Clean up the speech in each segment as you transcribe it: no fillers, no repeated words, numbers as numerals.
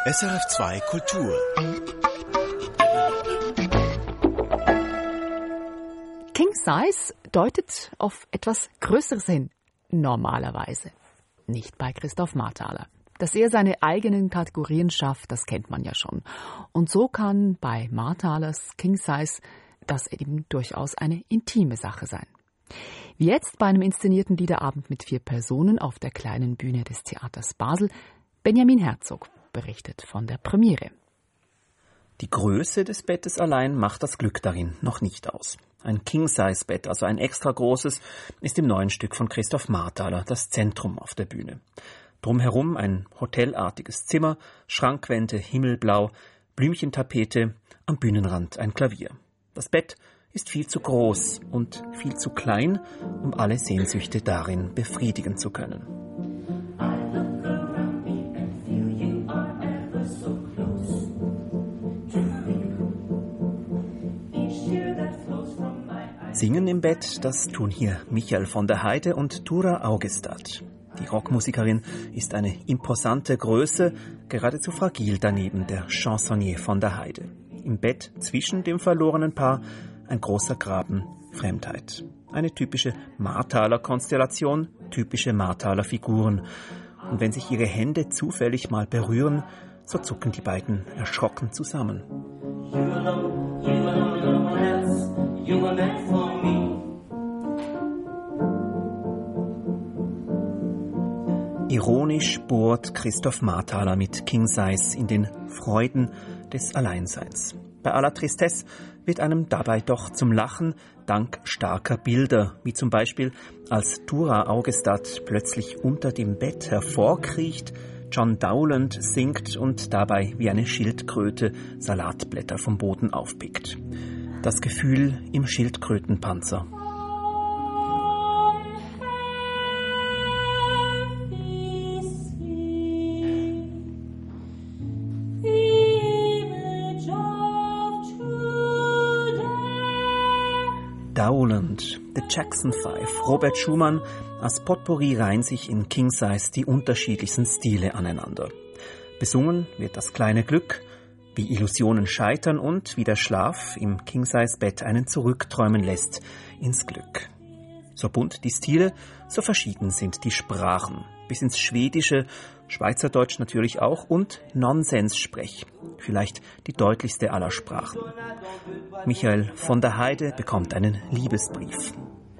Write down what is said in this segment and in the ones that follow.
SRF2 Kultur. King Size deutet auf etwas Größeres hin, normalerweise. Nicht bei Christoph Marthaler. Dass er seine eigenen Kategorien schafft, das kennt man ja schon. Und so kann bei Marthalers King Size das eben durchaus eine intime Sache sein. Wie jetzt bei einem inszenierten Liederabend mit 4 Personen auf der kleinen Bühne des Theaters Basel. Benjamin Herzog berichtet von der Premiere. Die Größe des Bettes allein macht das Glück darin noch nicht aus. Ein King-Size-Bett, also ein extra großes, ist im neuen Stück von Christoph Marthaler das Zentrum auf der Bühne. Drumherum ein hotelartiges Zimmer, Schrankwände himmelblau, Blümchentapete, am Bühnenrand ein Klavier. Das Bett ist viel zu groß und viel zu klein, um alle Sehnsüchte darin befriedigen zu können. Singen im Bett, das tun hier Michael von der Heide und Tura Augestad. Die Rockmusikerin ist eine imposante Größe, geradezu fragil daneben der Chansonnier von der Heide. Im Bett zwischen dem verlorenen Paar ein großer Graben Fremdheit. Eine typische Marthaler-Konstellation, typische Marthaler-Figuren. Und wenn sich ihre Hände zufällig mal berühren, so zucken die beiden erschrocken zusammen. You were meant for me. Ironisch bohrt Christoph Marthaler mit King Size in den Freuden des Alleinseins. Bei aller Tristesse wird einem dabei doch zum Lachen dank starker Bilder, wie zum Beispiel als Tura Augestad plötzlich unter dem Bett hervorkriecht, John Dowland singt und dabei wie eine Schildkröte Salatblätter vom Boden aufpickt. Das Gefühl im Schildkrötenpanzer. Dowland, The Jackson Five, Robert Schumann, als Potpourri reihen sich in King Size die unterschiedlichsten Stile aneinander. Besungen wird das kleine Glück, wie Illusionen scheitern und wie der Schlaf im King-Size-Bett einen zurückträumen lässt ins Glück. So bunt die Stile, so verschieden sind die Sprachen. Bis ins Schwedische, Schweizerdeutsch natürlich auch und Nonsenssprech. Vielleicht die deutlichste aller Sprachen. Michael von der Heide bekommt einen Liebesbrief.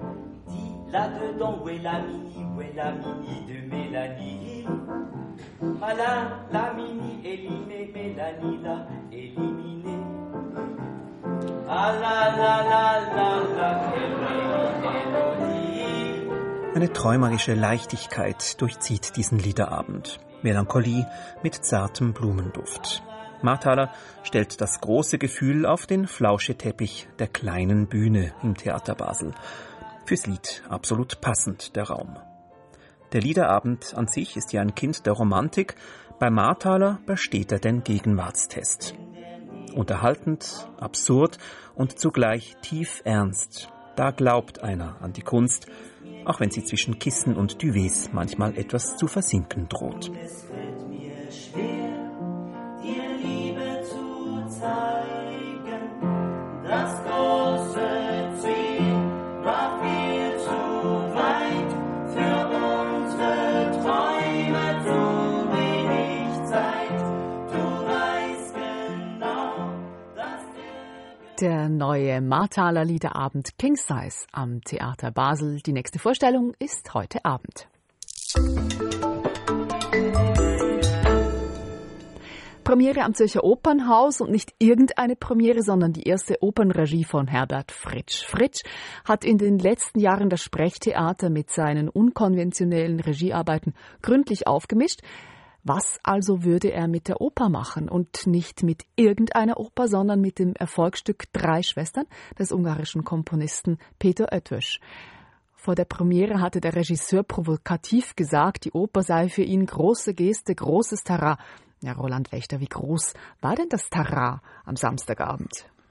Eine träumerische Leichtigkeit durchzieht diesen Liederabend. Melancholie mit zartem Blumenduft. Marthaler stellt das große Gefühl auf den Flauscheteppich der kleinen Bühne im Theater Basel. Fürs Lied absolut passend der Raum. Der Liederabend an sich ist ja ein Kind der Romantik. Bei Marthaler besteht er den Gegenwartstest. Unterhaltend, absurd und zugleich tief ernst. Da glaubt einer an die Kunst, auch wenn sie zwischen Kissen und Duvets manchmal etwas zu versinken droht. Es fällt mir schwer, dir Liebe zu zeigen. Das große Ziel war viel zu weit für unsere Träume, zu wenig Zeit. Du weißt genau, dass Der neue Marthaler Liederabend King Size am Theater Basel. Die nächste Vorstellung ist heute Abend. Premiere am Zürcher Opernhaus und nicht irgendeine Premiere, sondern die erste Opernregie von Herbert Fritsch. Fritsch hat in den letzten Jahren das Sprechtheater mit seinen unkonventionellen Regiearbeiten gründlich aufgemischt. Was also würde er mit der Oper machen? Und nicht mit irgendeiner Oper, sondern mit dem Erfolgsstück Drei Schwestern des ungarischen Komponisten Peter Eötvös. Vor der Premiere hatte der Regisseur provokativ gesagt, die Oper sei für ihn große Geste, großes Tara. Ja, Roland Wächter, wie groß war denn das Tara am Samstagabend?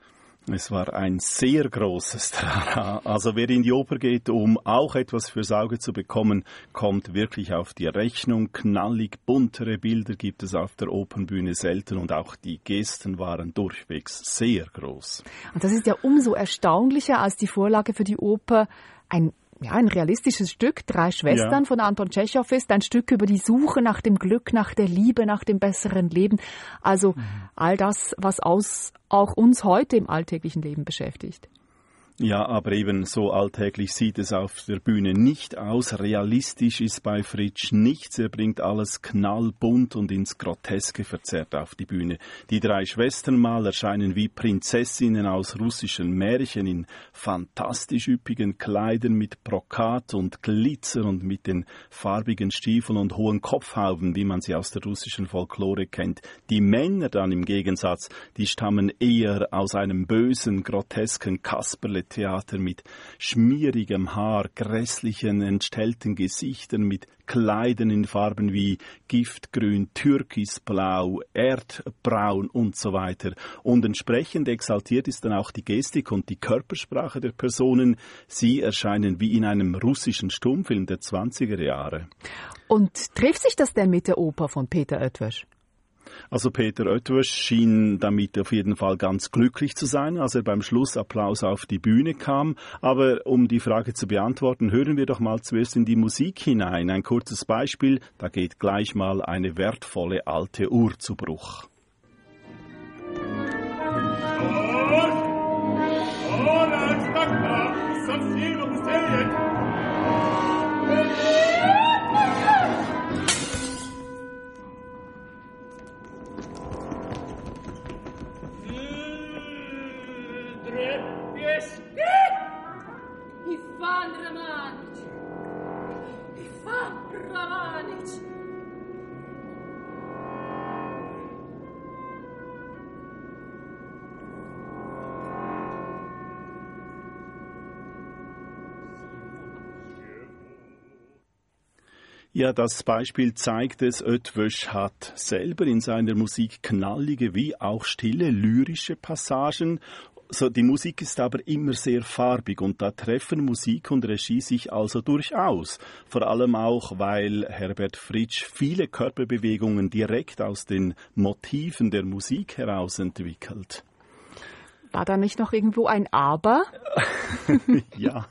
Es war ein sehr großes Trara. Also wer in die Oper geht, um auch etwas fürs Auge zu bekommen, kommt wirklich auf die Rechnung. Knallig buntere Bilder gibt es auf der Opernbühne selten und auch die Gesten waren durchwegs sehr groß. Und das ist ja umso erstaunlicher, als die Vorlage für die Oper ein realistisches Stück, 3 Schwestern von Anton Tschechow ist, ein Stück über die Suche nach dem Glück, nach der Liebe, nach dem besseren Leben. Also all das, was auch uns heute im alltäglichen Leben beschäftigt. Ja, aber eben so alltäglich sieht es auf der Bühne nicht aus. Realistisch ist bei Fritsch nichts. Er bringt alles knallbunt und ins Groteske verzerrt auf die Bühne. Die 3 Schwestern mal erscheinen wie Prinzessinnen aus russischen Märchen in fantastisch üppigen Kleidern mit Brokat und Glitzer und mit den farbigen Stiefeln und hohen Kopfhauben, wie man sie aus der russischen Folklore kennt. Die Männer dann im Gegensatz, die stammen eher aus einem bösen, grotesken Kasperle Theater mit schmierigem Haar, grässlichen, entstellten Gesichtern, mit Kleidern in Farben wie Giftgrün, Türkisblau, Erdbraun und so weiter. Und entsprechend exaltiert ist dann auch die Gestik und die Körpersprache der Personen. Sie erscheinen wie in einem russischen Stummfilm der 20er Jahre. Und trifft sich das denn mit der Oper von Peter Oetwösch? Also Peter Oetwösch schien damit auf jeden Fall ganz glücklich zu sein, als er beim Schlussapplaus auf die Bühne kam. Aber um die Frage zu beantworten, hören wir doch mal zuerst in die Musik hinein. Ein kurzes Beispiel, da geht gleich mal eine wertvolle alte Uhr zu Bruch. Ivan Ramanic! Ja, das Beispiel zeigt es, Oetwösch hat selber in seiner Musik knallige wie auch stille lyrische Passagen. So, die Musik ist aber immer sehr farbig und da treffen Musik und Regie sich also durchaus. Vor allem auch, weil Herbert Fritsch viele Körperbewegungen direkt aus den Motiven der Musik heraus entwickelt. War da nicht noch irgendwo ein Aber? Ja.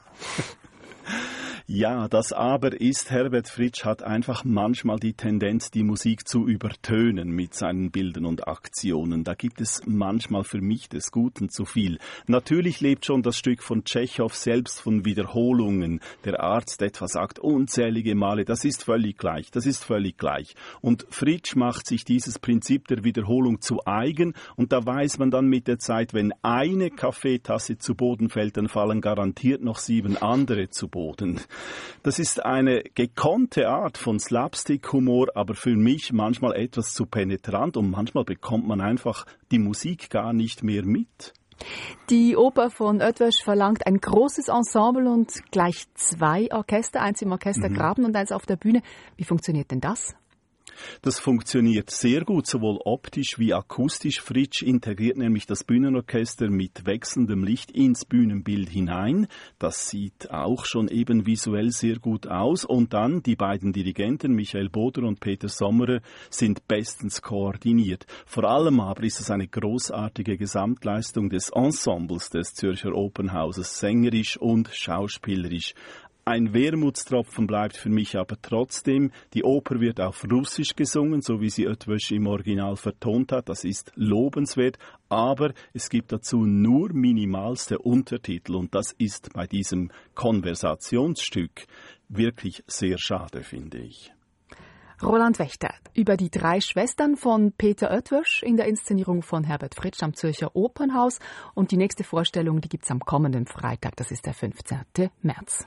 Ja, das Aber ist, Herbert Fritsch hat einfach manchmal die Tendenz, die Musik zu übertönen mit seinen Bildern und Aktionen. Da gibt es manchmal für mich des Guten zu viel. Natürlich lebt schon das Stück von Tschechow selbst von Wiederholungen. Der Arzt etwa sagt unzählige Male, das ist völlig gleich, das ist völlig gleich. Und Fritsch macht sich dieses Prinzip der Wiederholung zu eigen und da weiß man dann mit der Zeit, wenn eine Kaffeetasse zu Boden fällt, dann fallen garantiert noch 7 andere zu Boden. Das ist eine gekonnte Art von Slapstick-Humor, aber für mich manchmal etwas zu penetrant und manchmal bekommt man einfach die Musik gar nicht mehr mit. Die Oper von Oetwösch verlangt ein großes Ensemble und gleich 2 Orchester, eins im Orchester Graben und eins auf der Bühne. Wie funktioniert denn das? Das funktioniert sehr gut, sowohl optisch wie akustisch. Fritsch integriert nämlich das Bühnenorchester mit wechselndem Licht ins Bühnenbild hinein. Das sieht auch schon eben visuell sehr gut aus. Und dann die beiden Dirigenten, Michael Boder und Peter Sommerer, sind bestens koordiniert. Vor allem aber ist es eine großartige Gesamtleistung des Ensembles des Zürcher Opernhauses, sängerisch und schauspielerisch. Ein Wermutstropfen bleibt für mich aber trotzdem, die Oper wird auf Russisch gesungen, so wie sie Oetwösch im Original vertont hat. Das ist lobenswert, aber es gibt dazu nur minimalste Untertitel und das ist bei diesem Konversationsstück wirklich sehr schade, finde ich. Roland Wächter über die 3 Schwestern von Peter Oetwösch in der Inszenierung von Herbert Fritsch am Zürcher Opernhaus. Und die nächste Vorstellung, die gibt's am kommenden Freitag, das ist der 15. März.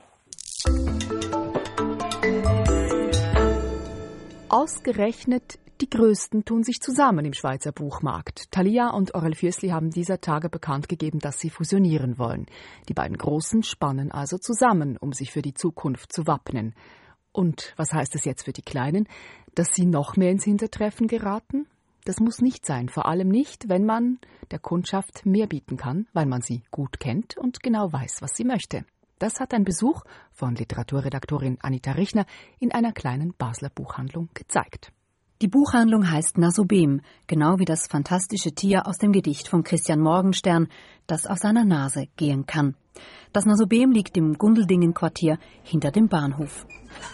Ausgerechnet die Größten tun sich zusammen im Schweizer Buchmarkt. Thalia und Aurel Füssli haben dieser Tage bekannt gegeben, dass sie fusionieren wollen. Die beiden Großen spannen also zusammen, um sich für die Zukunft zu wappnen. Und was heißt es jetzt für die Kleinen? Dass sie noch mehr ins Hintertreffen geraten? Das muss nicht sein, vor allem nicht, wenn man der Kundschaft mehr bieten kann, weil man sie gut kennt und genau weiß, was sie möchte. Das hat ein Besuch von Literaturredaktorin Anita Richner in einer kleinen Basler Buchhandlung gezeigt. Die Buchhandlung heißt Nasobem, genau wie das fantastische Tier aus dem Gedicht von Christian Morgenstern, das auf seiner Nase gehen kann. Das Nasobem liegt im Gundeldingen-Quartier hinter dem Bahnhof.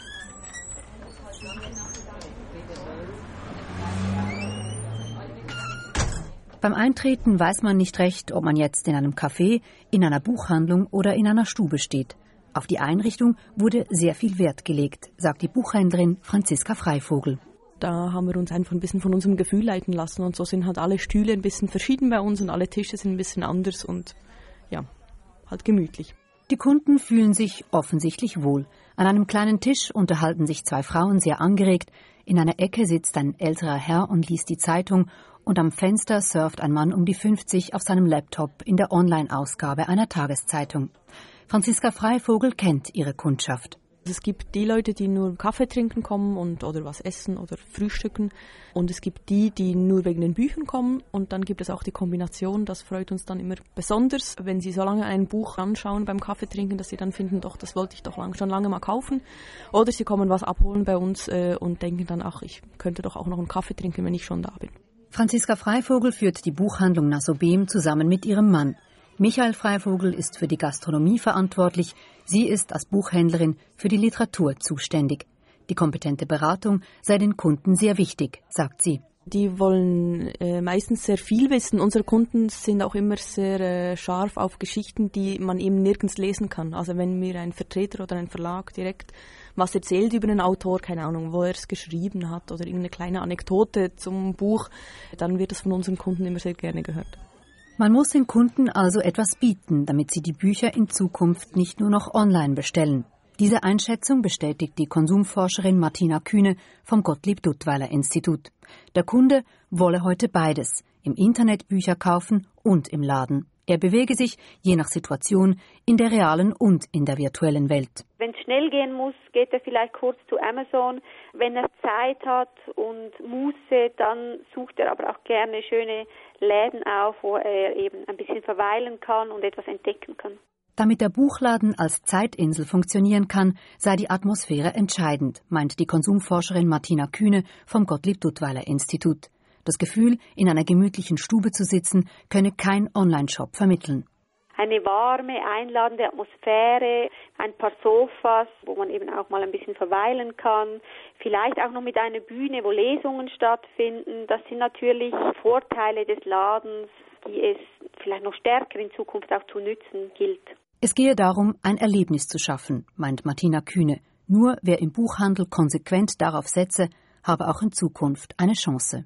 Beim Eintreten weiß man nicht recht, ob man jetzt in einem Café, in einer Buchhandlung oder in einer Stube steht. Auf die Einrichtung wurde sehr viel Wert gelegt, sagt die Buchhändlerin Franziska Freivogel. Da haben wir uns einfach ein bisschen von unserem Gefühl leiten lassen und so sind halt alle Stühle ein bisschen verschieden bei uns und alle Tische sind ein bisschen anders und ja, halt gemütlich. Die Kunden fühlen sich offensichtlich wohl. An einem kleinen Tisch unterhalten sich 2 Frauen sehr angeregt. In einer Ecke sitzt ein älterer Herr und liest die Zeitung und am Fenster surft ein Mann um die 50 auf seinem Laptop in der Online-Ausgabe einer Tageszeitung. Franziska Freivogel kennt ihre Kundschaft. Es gibt die Leute, die nur Kaffee trinken kommen oder was essen oder frühstücken. Und es gibt die nur wegen den Büchern kommen. Und dann gibt es auch die Kombination, das freut uns dann immer besonders, wenn sie so lange ein Buch anschauen beim Kaffeetrinken, dass sie dann finden, doch, das wollte ich doch schon lange mal kaufen. Oder sie kommen was abholen bei uns und denken dann, ach, ich könnte doch auch noch einen Kaffee trinken, wenn ich schon da bin. Franziska Freivogel führt die Buchhandlung Nasobem zusammen mit ihrem Mann. Michael Freivogel ist für die Gastronomie verantwortlich. Sie ist als Buchhändlerin für die Literatur zuständig. Die kompetente Beratung sei den Kunden sehr wichtig, sagt sie. Die wollen meistens sehr viel wissen. Unsere Kunden sind auch immer sehr scharf auf Geschichten, die man eben nirgends lesen kann. Also wenn mir ein Vertreter oder ein Verlag direkt was erzählt über einen Autor, keine Ahnung, wo er es geschrieben hat oder irgendeine kleine Anekdote zum Buch, dann wird es von unseren Kunden immer sehr gerne gehört. Man muss den Kunden also etwas bieten, damit sie die Bücher in Zukunft nicht nur noch online bestellen. Diese Einschätzung bestätigt die Konsumforscherin Martina Kühne vom Gottlieb-Duttweiler-Institut. Der Kunde wolle heute beides, im Internet Bücher kaufen und im Laden. Er bewege sich, je nach Situation, in der realen und in der virtuellen Welt. Wenn es schnell gehen muss, geht er vielleicht kurz zu Amazon. Wenn er Zeit hat und Muße, dann sucht er aber auch gerne schöne Läden auf, wo er eben ein bisschen verweilen kann und etwas entdecken kann. Damit der Buchladen als Zeitinsel funktionieren kann, sei die Atmosphäre entscheidend, meint die Konsumforscherin Martina Kühne vom Gottlieb-Duttweiler-Institut. Das Gefühl, in einer gemütlichen Stube zu sitzen, könne kein Online-Shop vermitteln. Eine warme, einladende Atmosphäre, ein paar Sofas, wo man eben auch mal ein bisschen verweilen kann, vielleicht auch noch mit einer Bühne, wo Lesungen stattfinden. Das sind natürlich Vorteile des Ladens, die es vielleicht noch stärker in Zukunft auch zu nützen gilt. Es gehe darum, ein Erlebnis zu schaffen, meint Martina Kühne. Nur wer im Buchhandel konsequent darauf setze, habe auch in Zukunft eine Chance.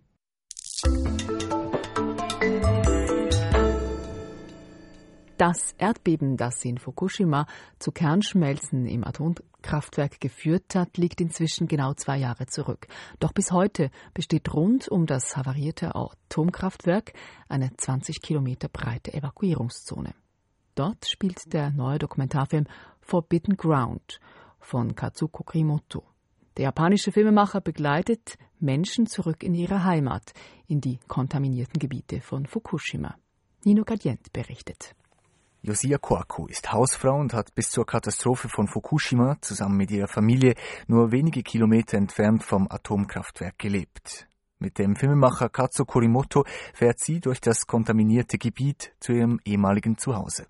Das Erdbeben, das in Fukushima zu Kernschmelzen im Atomkraftwerk geführt hat, liegt inzwischen genau 2 Jahre zurück. Doch bis heute besteht rund um das havarierte Atomkraftwerk eine 20 Kilometer breite Evakuierungszone. Dort spielt der neue Dokumentarfilm Forbidden Ground von Kazuko Kurimoto. Der japanische Filmemacher begleitet Menschen zurück in ihre Heimat, in die kontaminierten Gebiete von Fukushima. Nino Gadient berichtet. Yosia Koaku ist Hausfrau und hat bis zur Katastrophe von Fukushima zusammen mit ihrer Familie nur wenige Kilometer entfernt vom Atomkraftwerk gelebt. Mit dem Filmemacher Kazuko Kurimoto fährt sie durch das kontaminierte Gebiet zu ihrem ehemaligen Zuhause.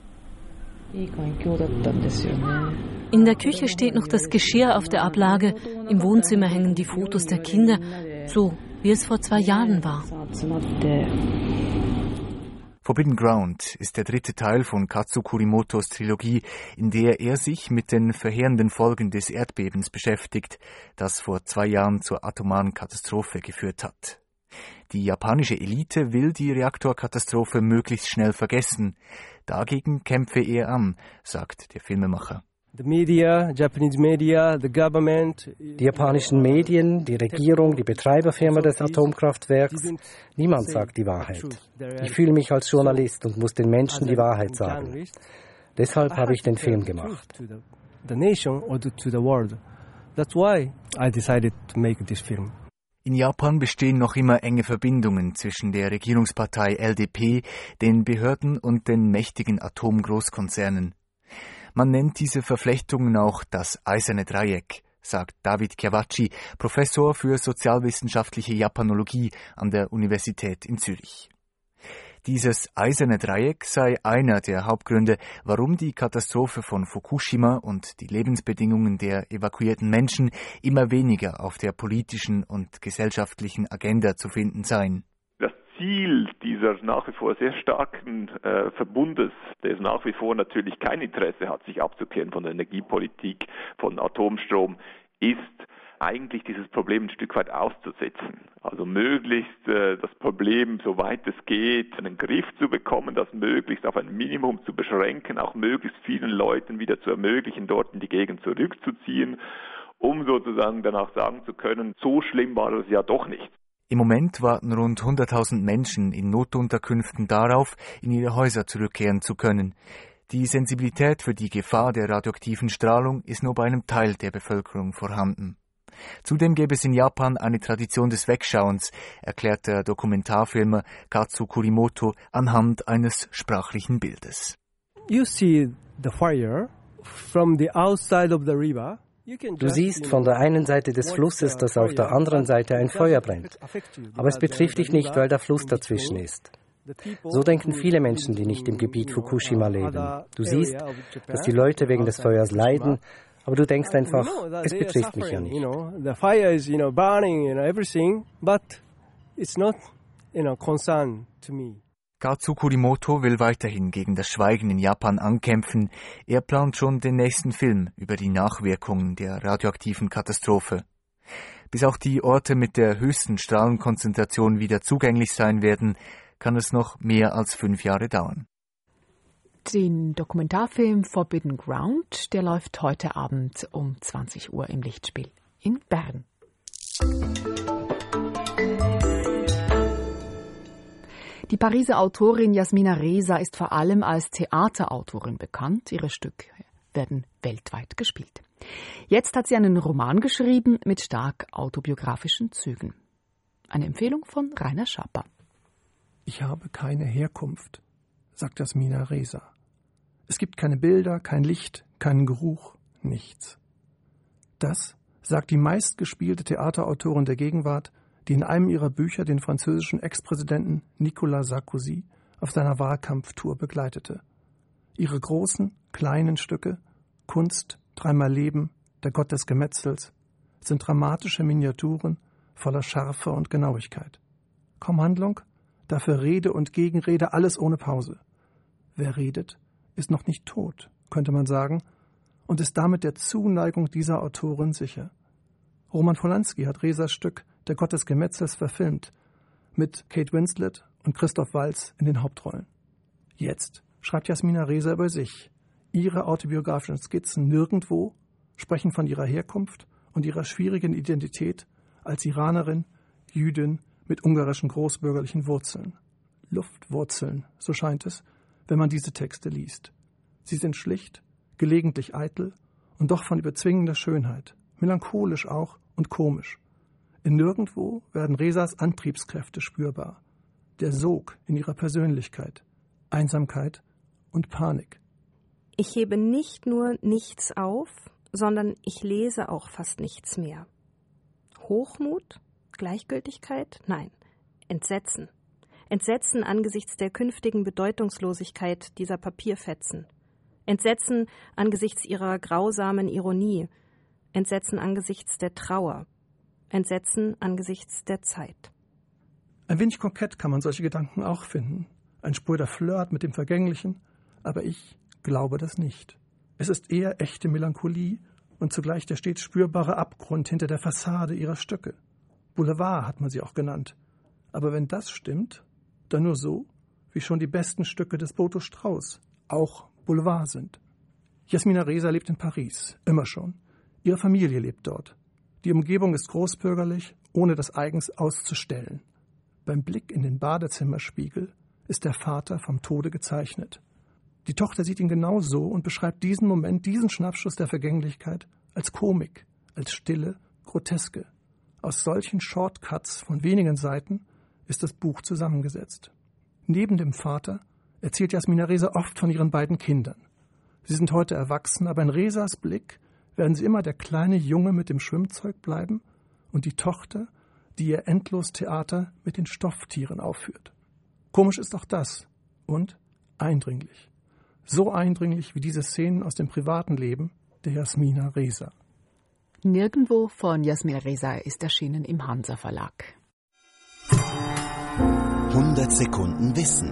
In der Küche steht noch das Geschirr auf der Ablage, im Wohnzimmer hängen die Fotos der Kinder, so wie es vor 2 Jahren war. Forbidden Ground ist der 3. Teil von Kazuko Kurimotos Trilogie, in der er sich mit den verheerenden Folgen des Erdbebens beschäftigt, das vor 2 Jahren zur atomaren Katastrophe geführt hat. Die japanische Elite will die Reaktorkatastrophe möglichst schnell vergessen. Dagegen kämpfe er an, sagt der Filmemacher. Die japanischen Medien, die Regierung, die Betreiberfirma des Atomkraftwerks, niemand sagt die Wahrheit. Ich fühle mich als Journalist und muss den Menschen die Wahrheit sagen. Deshalb habe ich den Film gemacht. That's why I decided to make this film. In Japan bestehen noch immer enge Verbindungen zwischen der Regierungspartei LDP, den Behörden und den mächtigen Atomgroßkonzernen. Man nennt diese Verflechtungen auch das Eiserne Dreieck, sagt David Chiavacci, Professor für sozialwissenschaftliche Japanologie an der Universität in Zürich. Dieses Eiserne Dreieck sei einer der Hauptgründe, warum die Katastrophe von Fukushima und die Lebensbedingungen der evakuierten Menschen immer weniger auf der politischen und gesellschaftlichen Agenda zu finden seien. Das Ziel dieser nach wie vor sehr starken Verbundes, der nach wie vor natürlich kein Interesse hat, sich abzukehren von der Energiepolitik, von Atomstrom, ist eigentlich dieses Problem ein Stück weit auszusetzen. Also möglichst das Problem, soweit es geht, in den Griff zu bekommen, das möglichst auf ein Minimum zu beschränken, auch möglichst vielen Leuten wieder zu ermöglichen, dort in die Gegend zurückzuziehen, um sozusagen danach sagen zu können, so schlimm war es ja doch nicht. Im Moment warten rund 100.000 Menschen in Notunterkünften darauf, in ihre Häuser zurückkehren zu können. Die Sensibilität für die Gefahr der radioaktiven Strahlung ist nur bei einem Teil der Bevölkerung vorhanden. Zudem gäbe es in Japan eine Tradition des Wegschauens, erklärt der Dokumentarfilmer Kazu Kurimoto anhand eines sprachlichen Bildes. You see the fire from the outside of the river. Du siehst von der einen Seite des Flusses, dass auf der anderen Seite ein Feuer brennt. Aber es betrifft dich nicht, weil der Fluss dazwischen ist. So denken viele Menschen, die nicht im Gebiet Fukushima leben. Du siehst, dass die Leute wegen des Feuers leiden, aber du denkst einfach, es betrifft mich ja nicht. The fire is, burning, everything, but it's not, concern to me. Kazu Kurimoto will weiterhin gegen das Schweigen in Japan ankämpfen. Er plant schon den nächsten Film über die Nachwirkungen der radioaktiven Katastrophe. Bis auch die Orte mit der höchsten Strahlenkonzentration wieder zugänglich sein werden, kann es noch mehr als 5 Jahre dauern. Den Dokumentarfilm Forbidden Ground, der läuft heute Abend um 20 Uhr im Lichtspiel in Bern. Die Pariser Autorin Yasmina Reza ist vor allem als Theaterautorin bekannt. Ihre Stücke werden weltweit gespielt. Jetzt hat sie einen Roman geschrieben mit stark autobiografischen Zügen. Eine Empfehlung von Rainer Schapper. Ich habe keine Herkunft, sagt Yasmina Reza. Es gibt keine Bilder, kein Licht, keinen Geruch, nichts. Das sagt die meistgespielte Theaterautorin der Gegenwart, die in einem ihrer Bücher den französischen Ex-Präsidenten Nicolas Sarkozy auf seiner Wahlkampftour begleitete. Ihre großen, kleinen Stücke, Kunst, dreimal Leben, der Gott des Gemetzels, sind dramatische Miniaturen voller Schärfe und Genauigkeit. Kaum Handlung, dafür Rede und Gegenrede, alles ohne Pause. Wer redet, ist noch nicht tot, könnte man sagen, und ist damit der Zuneigung dieser Autorin sicher. Roman Polanski hat Rezas Stück Der Gott des Gemetzels verfilmt, mit Kate Winslet und Christoph Waltz in den Hauptrollen. Jetzt schreibt Yasmina Reza über sich. Ihre autobiografischen Skizzen Nirgendwo sprechen von ihrer Herkunft und ihrer schwierigen Identität als Iranerin, Jüdin mit ungarischen großbürgerlichen Wurzeln. Luftwurzeln, so scheint es, wenn man diese Texte liest. Sie sind schlicht, gelegentlich eitel und doch von überzwingender Schönheit, melancholisch auch und komisch. In Nirgendwo werden Rezas Antriebskräfte spürbar. Der Sog in ihrer Persönlichkeit, Einsamkeit und Panik. Ich hebe nicht nur nichts auf, sondern ich lese auch fast nichts mehr. Hochmut? Gleichgültigkeit? Nein, Entsetzen. Entsetzen angesichts der künftigen Bedeutungslosigkeit dieser Papierfetzen. Entsetzen angesichts ihrer grausamen Ironie. Entsetzen angesichts der Trauer. Entsetzen angesichts der Zeit. Ein wenig kokett kann man solche Gedanken auch finden. Ein spröder Flirt mit dem Vergänglichen, aber ich glaube das nicht. Es ist eher echte Melancholie und zugleich der stets spürbare Abgrund hinter der Fassade ihrer Stücke. Boulevard hat man sie auch genannt. Aber wenn das stimmt, dann nur so, wie schon die besten Stücke des Boto Strauß auch Boulevard sind. Yasmina Reza lebt in Paris, immer schon. Ihre Familie lebt dort. Die Umgebung ist großbürgerlich, ohne das eigens auszustellen. Beim Blick in den Badezimmerspiegel ist der Vater vom Tode gezeichnet. Die Tochter sieht ihn genau so und beschreibt diesen Moment, diesen Schnappschuss der Vergänglichkeit als Komik, als stille Groteske, Aus solchen Shortcuts von wenigen Seiten ist das Buch zusammengesetzt. Neben dem Vater erzählt Jasmina Reza oft von ihren beiden Kindern. Sie sind heute erwachsen, aber in Rezas Blick werden sie immer der kleine Junge mit dem Schwimmzeug bleiben und die Tochter, die ihr Endlos-Theater mit den Stofftieren aufführt. Komisch ist auch das und eindringlich. So eindringlich wie diese Szenen aus dem privaten Leben der Jasmina Reza. Nirgendwo von Jasmina Reza ist erschienen im Hansa Verlag. 100 Sekunden Wissen.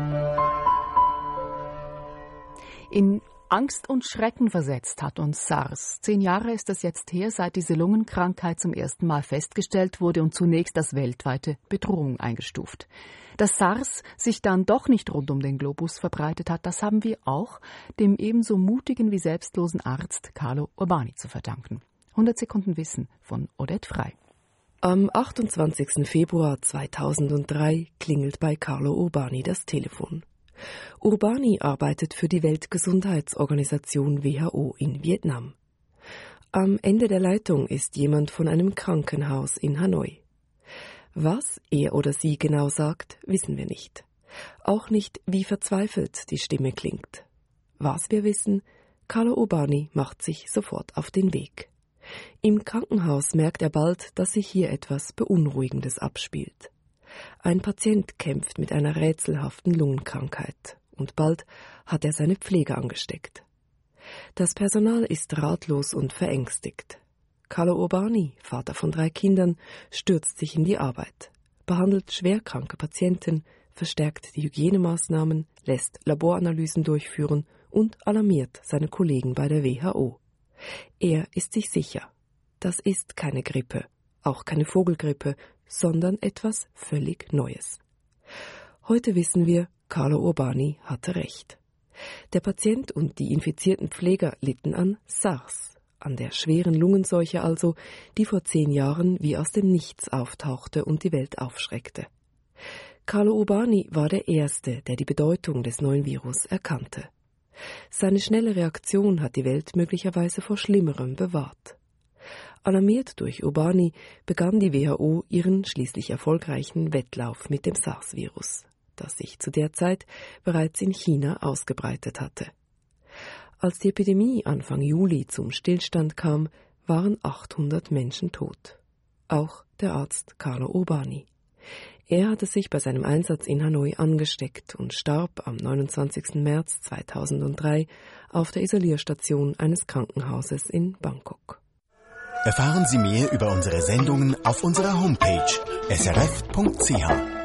In Angst und Schrecken versetzt hat uns SARS. 10 Jahre ist es jetzt her, seit diese Lungenkrankheit zum ersten Mal festgestellt wurde und zunächst als weltweite Bedrohung eingestuft. Dass SARS sich dann doch nicht rund um den Globus verbreitet hat, das haben wir auch dem ebenso mutigen wie selbstlosen Arzt Carlo Urbani zu verdanken. 100 Sekunden Wissen von Odette Frey. Am 28. Februar 2003 klingelt bei Carlo Urbani das Telefon. Urbani arbeitet für die Weltgesundheitsorganisation WHO in Vietnam. Am Ende der Leitung ist jemand von einem Krankenhaus in Hanoi. Was er oder sie genau sagt, wissen wir nicht. Auch nicht, wie verzweifelt die Stimme klingt. Was wir wissen, Carlo Urbani macht sich sofort auf den Weg. Im Krankenhaus merkt er bald, dass sich hier etwas Beunruhigendes abspielt. Ein Patient kämpft mit einer rätselhaften Lungenkrankheit und bald hat er seine Pflege angesteckt. Das Personal ist ratlos und verängstigt. Carlo Urbani, Vater von 3 Kindern, stürzt sich in die Arbeit, behandelt schwerkranke Patienten, verstärkt die Hygienemaßnahmen, lässt Laboranalysen durchführen und alarmiert seine Kollegen bei der WHO. Er ist sich sicher, das ist keine Grippe, auch keine Vogelgrippe, sondern etwas völlig Neues. Heute wissen wir, Carlo Urbani hatte recht. Der Patient und die infizierten Pfleger litten an SARS, an der schweren Lungenseuche also, die vor 10 Jahren wie aus dem Nichts auftauchte und die Welt aufschreckte. Carlo Urbani war der Erste, der die Bedeutung des neuen Virus erkannte. Seine schnelle Reaktion hat die Welt möglicherweise vor Schlimmerem bewahrt. Alarmiert durch Urbani begann die WHO ihren schließlich erfolgreichen Wettlauf mit dem SARS-Virus, das sich zu der Zeit bereits in China ausgebreitet hatte. Als die Epidemie Anfang Juli zum Stillstand kam, waren 800 Menschen tot. Auch der Arzt Carlo Urbani. Er hatte sich bei seinem Einsatz in Hanoi angesteckt und starb am 29. März 2003 auf der Isolierstation eines Krankenhauses in Bangkok. Erfahren Sie mehr über unsere Sendungen auf unserer Homepage srf.ch.